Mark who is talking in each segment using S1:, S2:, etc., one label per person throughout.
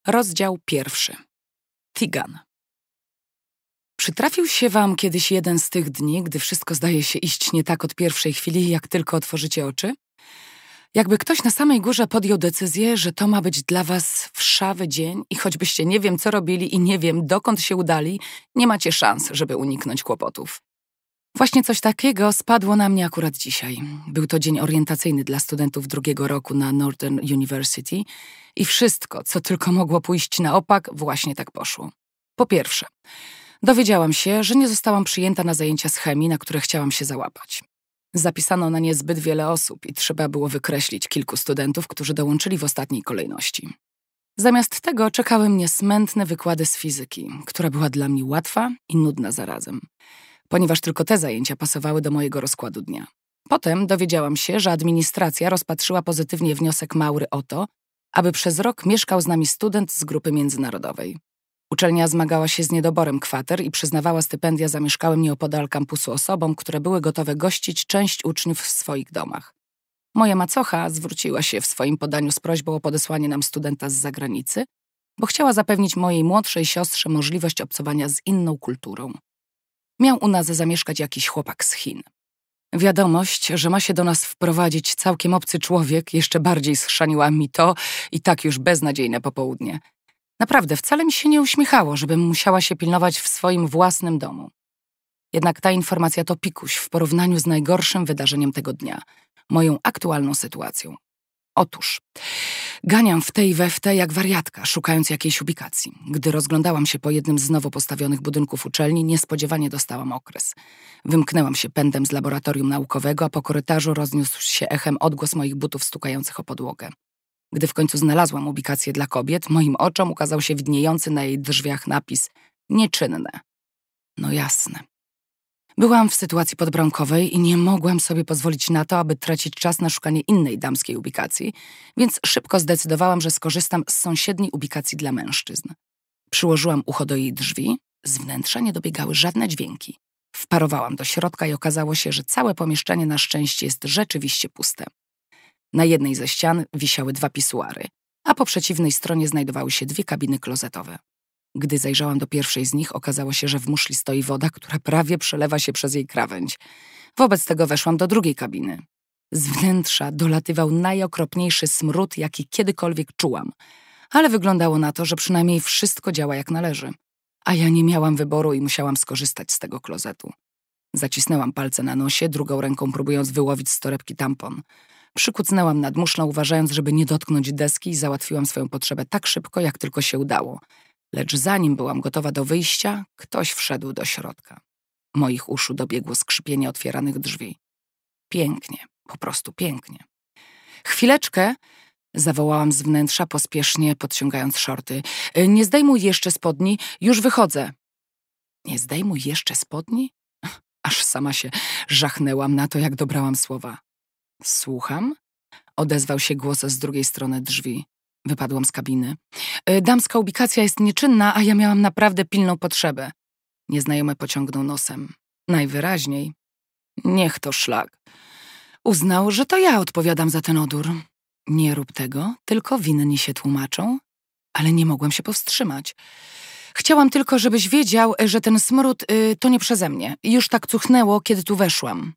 S1: Rozdział 1. Tigan. Przytrafił się wam kiedyś jeden z tych dni, gdy wszystko zdaje się iść nie tak od pierwszej chwili, jak tylko otworzycie oczy? Jakby ktoś na samej górze podjął decyzję, że to ma być dla was wszawy dzień i choćbyście nie wiem co robili i nie wiem dokąd się udali, nie macie szans, żeby uniknąć kłopotów. Właśnie coś takiego spadło na mnie akurat dzisiaj. Był to dzień orientacyjny dla studentów drugiego roku na Northern University i wszystko, co tylko mogło pójść na opak, właśnie tak poszło. Po pierwsze, dowiedziałam się, że nie zostałam przyjęta na zajęcia z chemii, na które chciałam się załapać. Zapisano na nie zbyt wiele osób i trzeba było wykreślić kilku studentów, którzy dołączyli w ostatniej kolejności. Zamiast tego czekały mnie smętne wykłady z fizyki, która była dla mnie łatwa i nudna zarazem, ponieważ tylko te zajęcia pasowały do mojego rozkładu dnia. Potem dowiedziałam się, że administracja rozpatrzyła pozytywnie wniosek Maury o to, aby przez rok mieszkał z nami student z grupy międzynarodowej. Uczelnia zmagała się z niedoborem kwater i przyznawała stypendia zamieszkałym nieopodal kampusu osobom, które były gotowe gościć część uczniów w swoich domach. Moja macocha zwróciła się w swoim podaniu z prośbą o podesłanie nam studenta z zagranicy, bo chciała zapewnić mojej młodszej siostrze możliwość obcowania z inną kulturą. Miał u nas zamieszkać jakiś chłopak z Chin. Wiadomość, że ma się do nas wprowadzić całkiem obcy człowiek, jeszcze bardziej schrzaniła mi to i tak już beznadziejne popołudnie. Naprawdę, wcale mi się nie uśmiechało, żebym musiała się pilnować w swoim własnym domu. Jednak ta informacja to pikuś w porównaniu z najgorszym wydarzeniem tego dnia, moją aktualną sytuacją. Otóż, ganiam w te i we w te jak wariatka, szukając jakiejś ubikacji. Gdy rozglądałam się po jednym z nowo postawionych budynków uczelni, niespodziewanie dostałam okres. Wymknęłam się pędem z laboratorium naukowego, a po korytarzu rozniósł się echem odgłos moich butów stukających o podłogę. Gdy w końcu znalazłam ubikację dla kobiet, moim oczom ukazał się widniejący na jej drzwiach napis „Nieczynne”. No jasne. Byłam w sytuacji podbramkowej i nie mogłam sobie pozwolić na to, aby tracić czas na szukanie innej damskiej ubikacji, więc szybko zdecydowałam, że skorzystam z sąsiedniej ubikacji dla mężczyzn. Przyłożyłam ucho do jej drzwi, z wnętrza nie dobiegały żadne dźwięki. Wparowałam do środka i okazało się, że całe pomieszczenie na szczęście jest rzeczywiście puste. Na jednej ze ścian wisiały 2 pisuary, a po przeciwnej stronie znajdowały się 2 kabiny klozetowe. Gdy zajrzałam do pierwszej z nich, okazało się, że w muszli stoi woda, która prawie przelewa się przez jej krawędź. Wobec tego weszłam do drugiej kabiny. Z wnętrza dolatywał najokropniejszy smród, jaki kiedykolwiek czułam, ale wyglądało na to, że przynajmniej wszystko działa jak należy. A ja nie miałam wyboru i musiałam skorzystać z tego klozetu. Zacisnęłam palce na nosie, drugą ręką próbując wyłowić z torebki tampon. Przykucnęłam nad muszlą, uważając, żeby nie dotknąć deski i załatwiłam swoją potrzebę tak szybko, jak tylko się udało. Lecz zanim byłam gotowa do wyjścia, ktoś wszedł do środka. Moich uszu dobiegło skrzypienie otwieranych drzwi. Pięknie, po prostu pięknie. Chwileczkę, zawołałam z wnętrza, pospiesznie podciągając szorty. Nie zdejmuj jeszcze spodni, już wychodzę. Nie zdejmuj jeszcze spodni? Aż sama się żachnęłam na to, jak dobrałam słowa. Słucham? Odezwał się głos z drugiej strony drzwi. Wypadłam z kabiny. Damska ubikacja jest nieczynna, a ja miałam naprawdę pilną potrzebę. Nieznajomy pociągnął nosem. Najwyraźniej. Niech to szlak. Uznał, że to ja odpowiadam za ten odór. Nie rób tego, tylko winni się tłumaczą. Ale nie mogłam się powstrzymać. Chciałam tylko, żebyś wiedział, że ten smród to nie przeze mnie. Już tak cuchnęło, kiedy tu weszłam.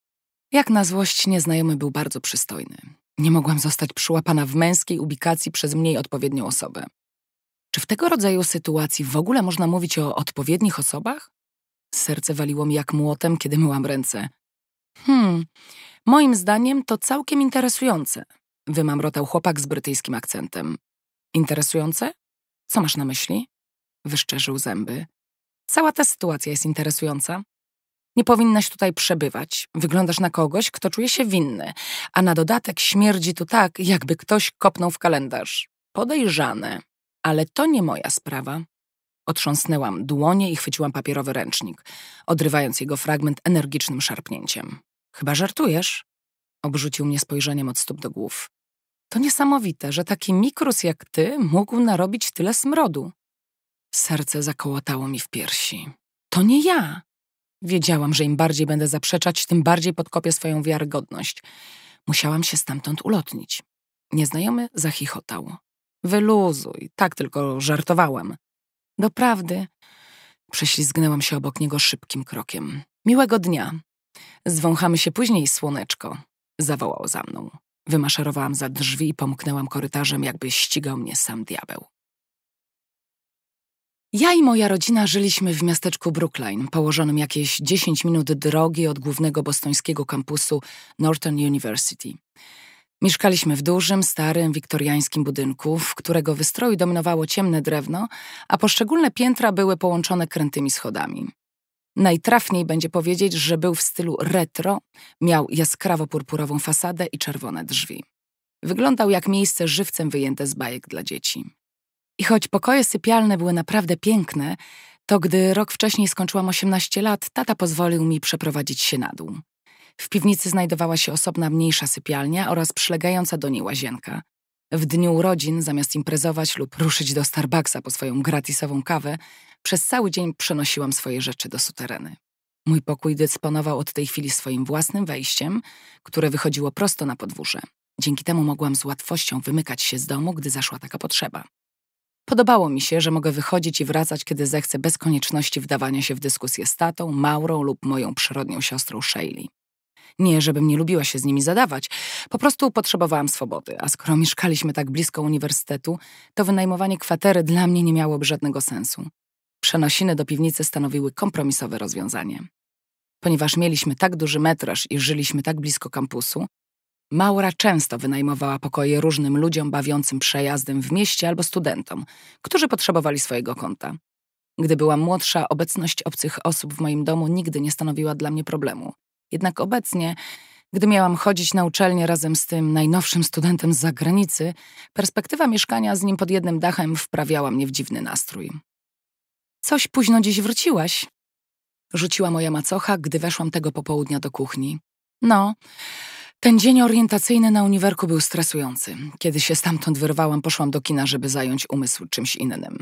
S1: Jak na złość nieznajomy był bardzo przystojny. Nie mogłam zostać przyłapana w męskiej ubikacji przez mniej odpowiednią osobę. Czy w tego rodzaju sytuacji w ogóle można mówić o odpowiednich osobach? Serce waliło mi jak młotem, kiedy myłam ręce. Moim zdaniem to całkiem interesujące, wymamrotał chłopak z brytyjskim akcentem. Interesujące? Co masz na myśli? Wyszczerzył zęby. Cała ta sytuacja jest interesująca. Nie powinnaś tutaj przebywać. Wyglądasz na kogoś, kto czuje się winny, a na dodatek śmierdzi tu tak, jakby ktoś kopnął w kalendarz. Podejrzane, ale to nie moja sprawa. Otrząsnęłam dłonie i chwyciłam papierowy ręcznik, odrywając jego fragment energicznym szarpnięciem. Chyba żartujesz? Obrzucił mnie spojrzeniem od stóp do głów. To niesamowite, że taki mikrus jak ty mógł narobić tyle smrodu. Serce zakołotało mi w piersi. To nie ja. Wiedziałam, że im bardziej będę zaprzeczać, tym bardziej podkopię swoją wiarygodność. Musiałam się stamtąd ulotnić. Nieznajomy zachichotał. Wyluzuj, tak tylko żartowałam. Doprawdy. Prześlizgnęłam się obok niego szybkim krokiem. Miłego dnia. Zwąchamy się później, słoneczko. Zawołał za mną. Wymaszerowałam za drzwi i pomknęłam korytarzem, jakby ścigał mnie sam diabeł. Ja i moja rodzina żyliśmy w miasteczku Brookline, położonym jakieś 10 minut drogi od głównego bostońskiego kampusu Northern University. Mieszkaliśmy w dużym, starym, wiktoriańskim budynku, w którego wystroju dominowało ciemne drewno, a poszczególne piętra były połączone krętymi schodami. Najtrafniej będzie powiedzieć, że był w stylu retro, miał jaskrawo-purpurową fasadę i czerwone drzwi. Wyglądał jak miejsce żywcem wyjęte z bajek dla dzieci. I choć pokoje sypialne były naprawdę piękne, to gdy rok wcześniej skończyłam 18 lat, tata pozwolił mi przeprowadzić się na dół. W piwnicy znajdowała się osobna mniejsza sypialnia oraz przylegająca do niej łazienka. W dniu urodzin, zamiast imprezować lub ruszyć do Starbucksa po swoją gratisową kawę, przez cały dzień przenosiłam swoje rzeczy do sutereny. Mój pokój dysponował od tej chwili swoim własnym wejściem, które wychodziło prosto na podwórze. Dzięki temu mogłam z łatwością wymykać się z domu, gdy zaszła taka potrzeba. Podobało mi się, że mogę wychodzić i wracać, kiedy zechcę, bez konieczności wdawania się w dyskusję z tatą, Maurą lub moją przyrodnią siostrą Shaylee. Nie, żebym nie lubiła się z nimi zadawać, po prostu potrzebowałam swobody, a skoro mieszkaliśmy tak blisko uniwersytetu, to wynajmowanie kwatery dla mnie nie miałoby żadnego sensu. Przenosiny do piwnicy stanowiły kompromisowe rozwiązanie. Ponieważ mieliśmy tak duży metraż i żyliśmy tak blisko kampusu, Maura często wynajmowała pokoje różnym ludziom bawiącym przejazdem w mieście albo studentom, którzy potrzebowali swojego kąta. Gdy byłam młodsza, obecność obcych osób w moim domu nigdy nie stanowiła dla mnie problemu. Jednak obecnie, gdy miałam chodzić na uczelnię razem z tym najnowszym studentem z zagranicy, perspektywa mieszkania z nim pod jednym dachem wprawiała mnie w dziwny nastrój. Coś późno dziś wróciłaś? Rzuciła moja macocha, gdy weszłam tego popołudnia do kuchni. No, ten dzień orientacyjny na uniwerku był stresujący. Kiedy się stamtąd wyrwałam, poszłam do kina, żeby zająć umysł czymś innym.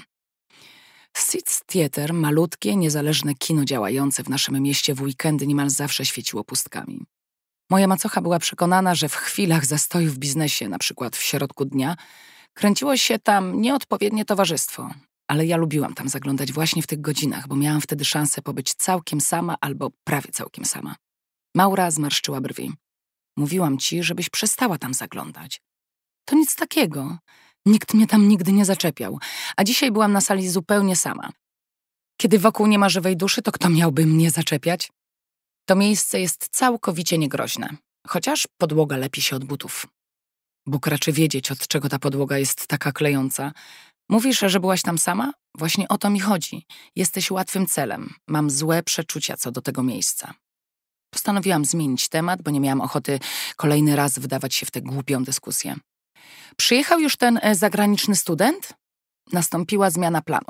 S1: Seeds Theater, malutkie, niezależne kino działające w naszym mieście w weekendy niemal zawsze świeciło pustkami. Moja macocha była przekonana, że w chwilach zastoju w biznesie, na przykład w środku dnia, kręciło się tam nieodpowiednie towarzystwo. Ale ja lubiłam tam zaglądać właśnie w tych godzinach, bo miałam wtedy szansę pobyć całkiem sama albo prawie całkiem sama. Maura zmarszczyła brwi. Mówiłam ci, żebyś przestała tam zaglądać. To nic takiego. Nikt mnie tam nigdy nie zaczepiał, a dzisiaj byłam na sali zupełnie sama. Kiedy wokół nie ma żywej duszy, to kto miałby mnie zaczepiać? To miejsce jest całkowicie niegroźne, chociaż podłoga lepi się od butów. Bóg raczy wiedzieć, od czego ta podłoga jest taka klejąca. Mówisz, że byłaś tam sama? Właśnie o to mi chodzi. Jesteś łatwym celem. Mam złe przeczucia co do tego miejsca. Postanowiłam zmienić temat, bo nie miałam ochoty kolejny raz wdawać się w tę głupią dyskusję. Przyjechał już ten zagraniczny student? Nastąpiła zmiana planu.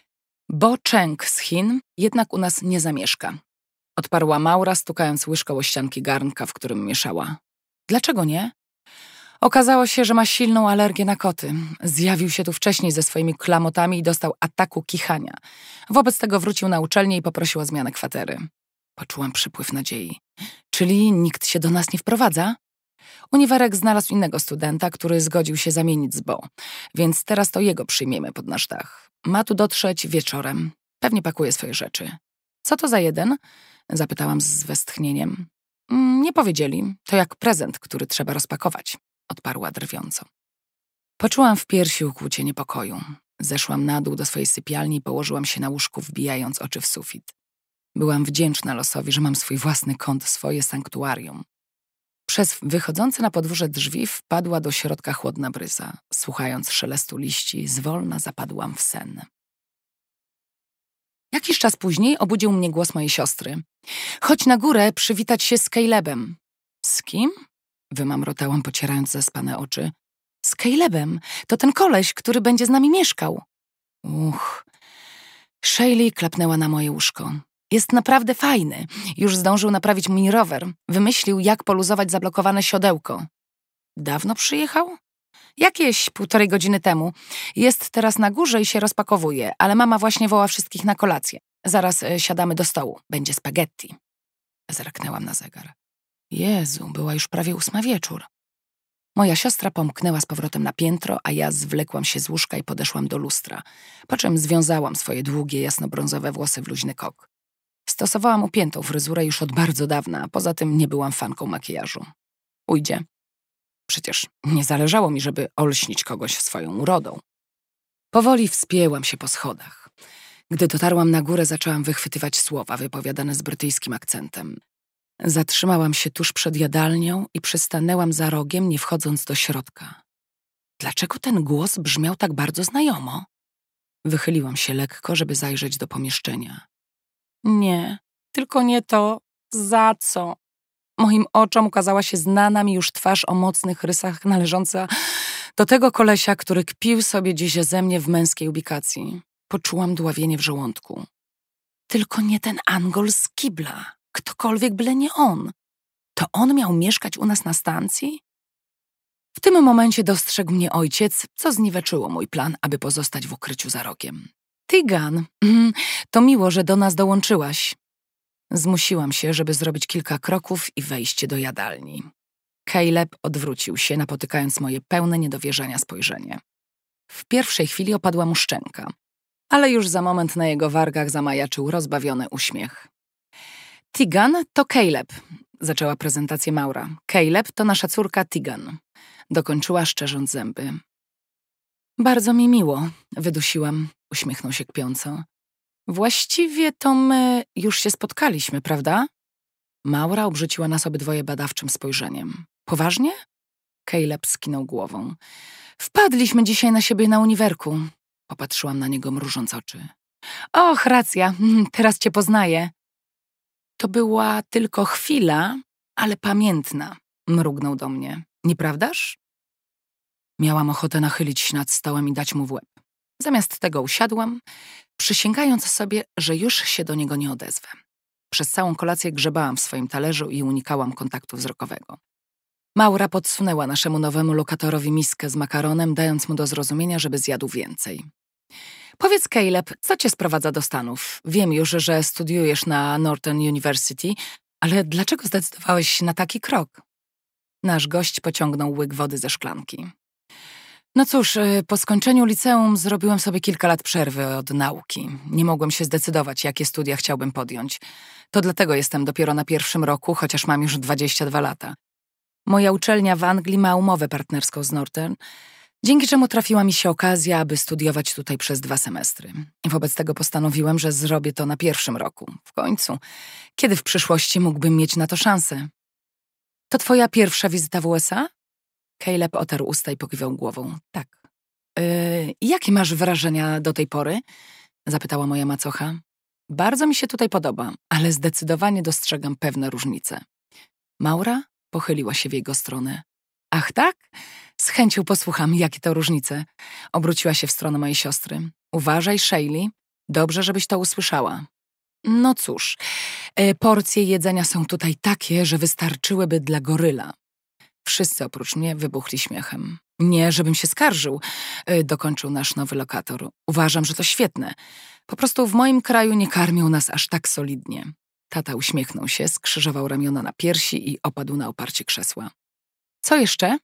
S1: Bo Cheng z Chin jednak u nas nie zamieszka. Odparła Maura, stukając łyżką o ścianki garnka, w którym mieszała. Dlaczego nie? Okazało się, że ma silną alergię na koty. Zjawił się tu wcześniej ze swoimi klamotami i dostał ataku kichania. Wobec tego wrócił na uczelnię i poprosił o zmianę kwatery. Poczułam przypływ nadziei. Czyli nikt się do nas nie wprowadza? Uniwerek znalazł innego studenta, który zgodził się zamienić z Bo, więc teraz to jego przyjmiemy pod nasz dach. Ma tu dotrzeć wieczorem. Pewnie pakuje swoje rzeczy. Co to za jeden? Zapytałam z westchnieniem. Nie powiedzieli. To jak prezent, który trzeba rozpakować, odparła drwiąco. Poczułam w piersi ukłucie niepokoju. Zeszłam na dół do swojej sypialni i położyłam się na łóżku, wbijając oczy w sufit. Byłam wdzięczna losowi, że mam swój własny kąt, swoje sanktuarium. Przez wychodzące na podwórze drzwi wpadła do środka chłodna bryza. Słuchając szelestu liści, zwolna zapadłam w sen. Jakiś czas później obudził mnie głos mojej siostry. Chodź na górę przywitać się z Calebem. Z kim? Wymamrotałam, pocierając zaspane oczy. Z Calebem. To ten koleś, który będzie z nami mieszkał. Shaylee klapnęła na moje łóżko. Jest naprawdę fajny. Już zdążył naprawić mój rower. Wymyślił, jak poluzować zablokowane siodełko. Dawno przyjechał? Jakieś 1,5 godziny temu. Jest teraz na górze i się rozpakowuje, ale mama właśnie woła wszystkich na kolację. Zaraz siadamy do stołu. Będzie spaghetti. Zerknęłam na zegar. Jezu, była już prawie 8 wieczór. Moja siostra pomknęła z powrotem na piętro, a ja zwlekłam się z łóżka i podeszłam do lustra, po czym związałam swoje długie, jasnobrązowe włosy w luźny kok. Stosowałam upiętą fryzurę już od bardzo dawna, a poza tym nie byłam fanką makijażu. Ujdzie. Przecież nie zależało mi, żeby olśnić kogoś swoją urodą. Powoli wspięłam się po schodach. Gdy dotarłam na górę, zaczęłam wychwytywać słowa wypowiadane z brytyjskim akcentem. Zatrzymałam się tuż przed jadalnią i przystanęłam za rogiem, nie wchodząc do środka. Dlaczego ten głos brzmiał tak bardzo znajomo? Wychyliłam się lekko, żeby zajrzeć do pomieszczenia. Nie, tylko nie to. Za co? Moim oczom ukazała się znana mi już twarz o mocnych rysach należąca do tego kolesia, który kpił sobie dziś ze mnie w męskiej ubikacji. Poczułam dławienie w żołądku. Tylko nie ten Angol z kibla. Ktokolwiek, byle nie on. To on miał mieszkać u nas na stacji? W tym momencie dostrzegł mnie ojciec, co zniweczyło mój plan, aby pozostać w ukryciu za rogiem. Tigan, to miło, że do nas dołączyłaś. Zmusiłam się, żeby zrobić kilka kroków i wejść do jadalni. Caleb odwrócił się, napotykając moje pełne niedowierzania spojrzenie. W pierwszej chwili opadła mu szczęka, ale już za moment na jego wargach zamajaczył rozbawiony uśmiech. Tigan to Caleb, zaczęła prezentację Maura. Caleb to nasza córka Tigan. Dokończyła, szczerząc zęby. Bardzo mi miło, wydusiłam, uśmiechnął się kpiąco. Właściwie to my już się spotkaliśmy, prawda? Maura obrzuciła nas obydwoje badawczym spojrzeniem. Poważnie? Caleb skinął głową. Wpadliśmy dzisiaj na siebie na uniwerku. Popatrzyłam na niego, mrużąc oczy. Och, racja, teraz cię poznaję. To była tylko chwila, ale pamiętna, mrugnął do mnie. Nieprawdaż? Miałam ochotę nachylić się nad stołem i dać mu w łeb. Zamiast tego usiadłam, przysięgając sobie, że już się do niego nie odezwę. Przez całą kolację grzebałam w swoim talerzu i unikałam kontaktu wzrokowego. Maura podsunęła naszemu nowemu lokatorowi miskę z makaronem, dając mu do zrozumienia, żeby zjadł więcej. Powiedz, Caleb, co cię sprowadza do Stanów? Wiem już, że studiujesz na Northern University, ale dlaczego zdecydowałeś się na taki krok? Nasz gość pociągnął łyk wody ze szklanki. No cóż, po skończeniu liceum zrobiłem sobie kilka lat przerwy od nauki. Nie mogłem się zdecydować, jakie studia chciałbym podjąć. To dlatego jestem dopiero na pierwszym roku, chociaż mam już 22 lata. Moja uczelnia w Anglii ma umowę partnerską z Northern, dzięki czemu trafiła mi się okazja, aby studiować tutaj przez 2 semestry. Wobec tego postanowiłem, że zrobię to na pierwszym roku. W końcu, kiedy w przyszłości mógłbym mieć na to szansę? To twoja pierwsza wizyta w USA? Caleb otarł usta i pokiwał głową. Tak. Jakie masz wrażenia do tej pory? Zapytała moja macocha. Bardzo mi się tutaj podoba, ale zdecydowanie dostrzegam pewne różnice. Maura pochyliła się w jego stronę. Ach tak? Z chęcią posłucham, jakie to różnice. Obróciła się w stronę mojej siostry. Uważaj, Shaylee. Dobrze, żebyś to usłyszała. No cóż, porcje jedzenia są tutaj takie, że wystarczyłyby dla goryla. Wszyscy oprócz mnie wybuchli śmiechem. Nie, żebym się skarżył, dokończył nasz nowy lokator. Uważam, że to świetne. Po prostu w moim kraju nie karmią nas aż tak solidnie. Tata uśmiechnął się, skrzyżował ramiona na piersi i opadł na oparcie krzesła. Co jeszcze?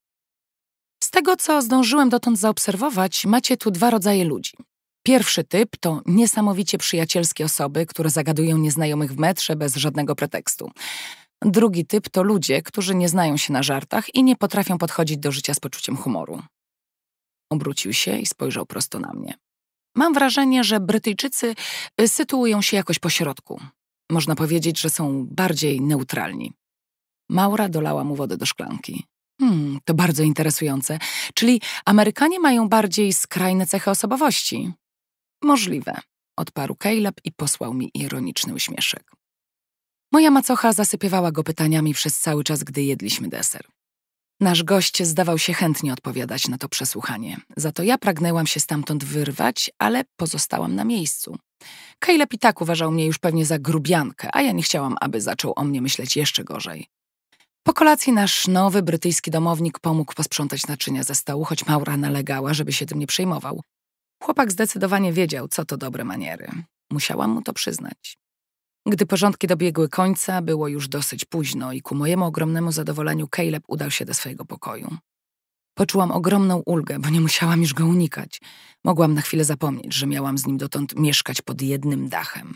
S1: Z tego, co zdążyłem dotąd zaobserwować, macie tu 2 rodzaje ludzi. Pierwszy typ to niesamowicie przyjacielskie osoby, które zagadują nieznajomych w metrze bez żadnego pretekstu. Drugi typ to ludzie, którzy nie znają się na żartach i nie potrafią podchodzić do życia z poczuciem humoru. Obrócił się i spojrzał prosto na mnie. Mam wrażenie, że Brytyjczycy sytuują się jakoś pośrodku. Można powiedzieć, że są bardziej neutralni. Maura dolała mu wodę do szklanki. To bardzo interesujące. Czyli Amerykanie mają bardziej skrajne cechy osobowości? Możliwe, odparł Caleb i posłał mi ironiczny uśmieszek. Moja macocha zasypywała go pytaniami przez cały czas, gdy jedliśmy deser. Nasz gość zdawał się chętnie odpowiadać na to przesłuchanie. Za to ja pragnęłam się stamtąd wyrwać, ale pozostałam na miejscu. Caleb i tak uważał mnie już pewnie za grubiankę, a ja nie chciałam, aby zaczął o mnie myśleć jeszcze gorzej. Po kolacji nasz nowy brytyjski domownik pomógł posprzątać naczynia ze stołu, choć Maura nalegała, żeby się tym nie przejmował. Chłopak zdecydowanie wiedział, co to dobre maniery. Musiałam mu to przyznać. Gdy porządki dobiegły końca, było już dosyć późno i ku mojemu ogromnemu zadowoleniu Caleb udał się do swojego pokoju. Poczułam ogromną ulgę, bo nie musiałam już go unikać. Mogłam na chwilę zapomnieć, że miałam z nim dotąd mieszkać pod jednym dachem.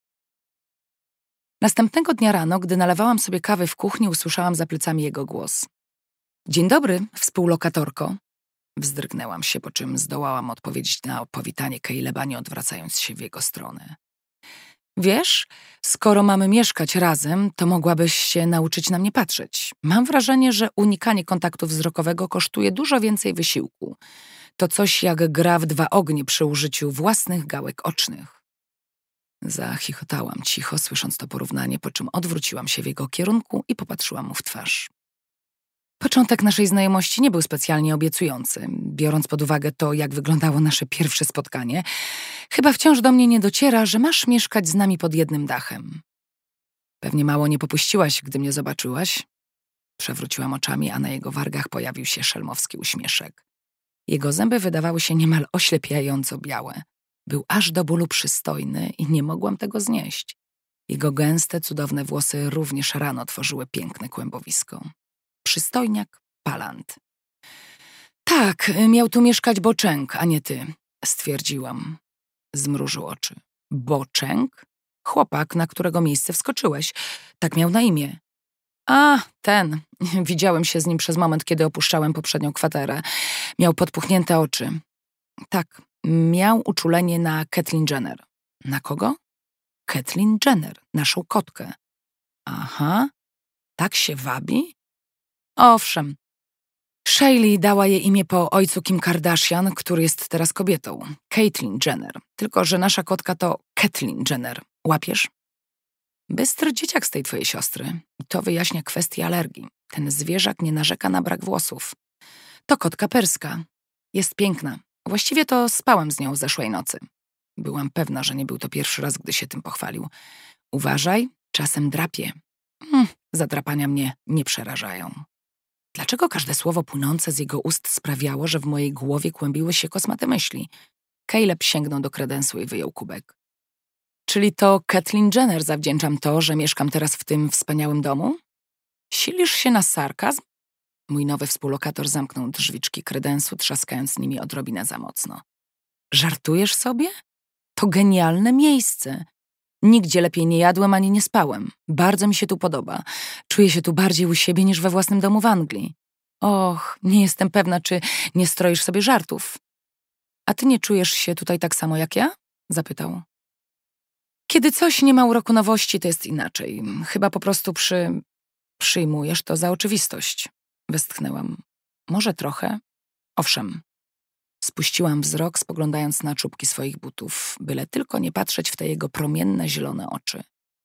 S1: Następnego dnia rano, gdy nalewałam sobie kawy w kuchni, usłyszałam za plecami jego głos. Dzień dobry, współlokatorko. Wzdrygnęłam się, po czym zdołałam odpowiedzieć na powitanie Caleba, nie odwracając się w jego stronę. Wiesz, skoro mamy mieszkać razem, to mogłabyś się nauczyć na mnie patrzeć. Mam wrażenie, że unikanie kontaktu wzrokowego kosztuje dużo więcej wysiłku. To coś jak gra w dwa ognie przy użyciu własnych gałek ocznych. Zachichotałam cicho, słysząc to porównanie, po czym odwróciłam się w jego kierunku i popatrzyłam mu w twarz. Początek naszej znajomości nie był specjalnie obiecujący. Biorąc pod uwagę to, jak wyglądało nasze pierwsze spotkanie, chyba wciąż do mnie nie dociera, że masz mieszkać z nami pod jednym dachem. Pewnie mało nie popuściłaś, gdy mnie zobaczyłaś. Przewróciłam oczami, a na jego wargach pojawił się szelmowski uśmieszek. Jego zęby wydawały się niemal oślepiająco białe. Był aż do bólu przystojny i nie mogłam tego znieść. Jego gęste, cudowne włosy również rano tworzyły piękne kłębowisko. Przystojniak Palant. Tak, miał tu mieszkać Boczęk, a nie ty, stwierdziłam. Zmrużył oczy. Boczęk? Chłopak, na którego miejsce wskoczyłeś. Tak miał na imię. A, ten. Widziałem się z nim przez moment, kiedy opuszczałem poprzednią kwaterę. Miał podpuchnięte oczy. Tak, miał uczulenie na Caitlyn Jenner. Na kogo? Caitlyn Jenner, naszą kotkę. Aha, tak się wabi? Owszem. Shaylee dała jej imię po ojcu Kim Kardashian, który jest teraz kobietą. Caitlyn Jenner. Tylko że nasza kotka to Caitlyn Jenner. Łapiesz? Bystry dzieciak z tej twojej siostry. I to wyjaśnia kwestię alergii. Ten zwierzak nie narzeka na brak włosów. To kotka perska. Jest piękna. Właściwie to spałem z nią zeszłej nocy. Byłam pewna, że nie był to pierwszy raz, gdy się tym pochwalił. Uważaj, czasem drapie. Zadrapania mnie nie przerażają. Dlaczego każde słowo płynące z jego ust sprawiało, że w mojej głowie kłębiły się kosmate myśli? Caleb sięgnął do kredensu i wyjął kubek. Czyli to Caitlyn Jenner zawdzięczam to, że mieszkam teraz w tym wspaniałym domu? Silisz się na sarkazm? Mój nowy współlokator zamknął drzwiczki kredensu, trzaskając nimi odrobinę za mocno. Żartujesz sobie? To genialne miejsce. Nigdzie lepiej nie jadłem ani nie spałem. Bardzo mi się tu podoba. Czuję się tu bardziej u siebie niż we własnym domu w Anglii. Och, nie jestem pewna, czy nie stroisz sobie żartów. A ty nie czujesz się tutaj tak samo jak ja? Zapytał. Kiedy coś nie ma uroku nowości, to jest inaczej. Chyba po prostu przyjmujesz to za oczywistość. Westchnęłam. Może trochę? Owszem. Spuściłam wzrok, spoglądając na czubki swoich butów, byle tylko nie patrzeć w te jego promienne, zielone oczy.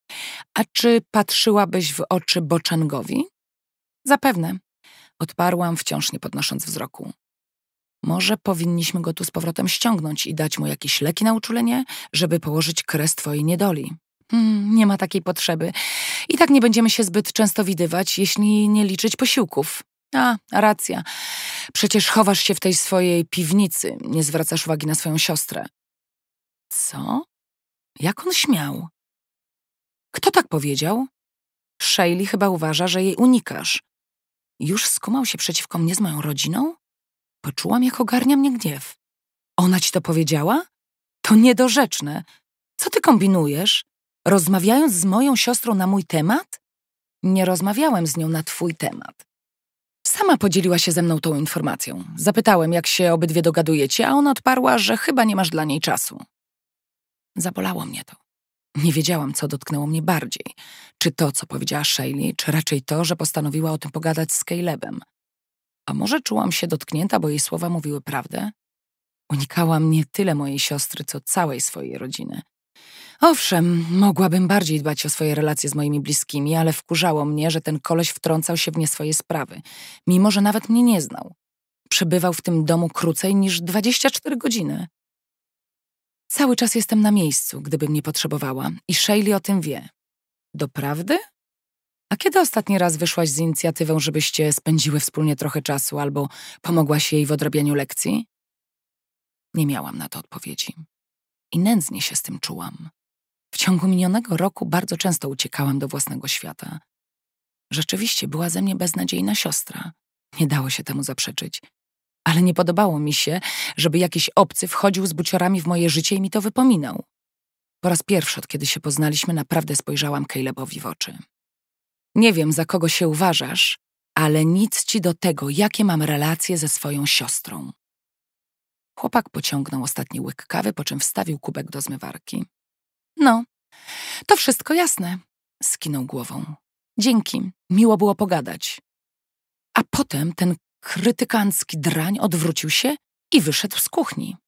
S1: A czy patrzyłabyś w oczy Bochangowi? Zapewne. Odparłam, wciąż nie podnosząc wzroku. Może powinniśmy go tu z powrotem ściągnąć i dać mu jakieś leki na uczulenie, żeby położyć kres twojej niedoli. Nie ma takiej potrzeby. I tak nie będziemy się zbyt często widywać, jeśli nie liczyć posiłków. A, racja. Przecież chowasz się w tej swojej piwnicy, nie zwracasz uwagi na swoją siostrę. Co? Jak on śmiał? Kto tak powiedział? Shaylee chyba uważa, że jej unikasz. Już skumał się przeciwko mnie z moją rodziną? Poczułam, jak ogarnia mnie gniew. Ona ci to powiedziała? To niedorzeczne. Co ty kombinujesz? Rozmawiając z moją siostrą na mój temat? Nie rozmawiałem z nią na twój temat. Sama podzieliła się ze mną tą informacją. Zapytałem, jak się obydwie dogadujecie, a ona odparła, że chyba nie masz dla niej czasu. Zabolało mnie to. Nie wiedziałam, co dotknęło mnie bardziej. Czy to, co powiedziała Shaylee, czy raczej to, że postanowiła o tym pogadać z Calebem. A może czułam się dotknięta, bo jej słowa mówiły prawdę? Unikałam nie tyle mojej siostry, co całej swojej rodziny. Owszem, mogłabym bardziej dbać o swoje relacje z moimi bliskimi, ale wkurzało mnie, że ten koleś wtrącał się w nie swoje sprawy, mimo że nawet mnie nie znał. Przebywał w tym domu krócej niż 24 godziny. Cały czas jestem na miejscu, gdyby mnie potrzebowała i Shaylee o tym wie. Doprawdy? A kiedy ostatni raz wyszłaś z inicjatywą, żebyście spędziły wspólnie trochę czasu albo pomogłaś jej w odrabianiu lekcji? Nie miałam na to odpowiedzi. I nędznie się z tym czułam. W ciągu minionego roku bardzo często uciekałam do własnego świata. Rzeczywiście była ze mnie beznadziejna siostra. Nie dało się temu zaprzeczyć. ale nie podobało mi się, żeby jakiś obcy wchodził z buciorami w moje życie i mi to wypominał. Po raz pierwszy, od kiedy się poznaliśmy, naprawdę spojrzałam Calebowi w oczy. Nie wiem, za kogo się uważasz, ale nic ci do tego, jakie mam relacje ze swoją siostrą. Chłopak pociągnął ostatni łyk kawy, po czym wstawił kubek do zmywarki. No, to wszystko jasne, skinął głową. Dzięki, miło było pogadać. A potem ten krytykancki drań odwrócił się i wyszedł z kuchni.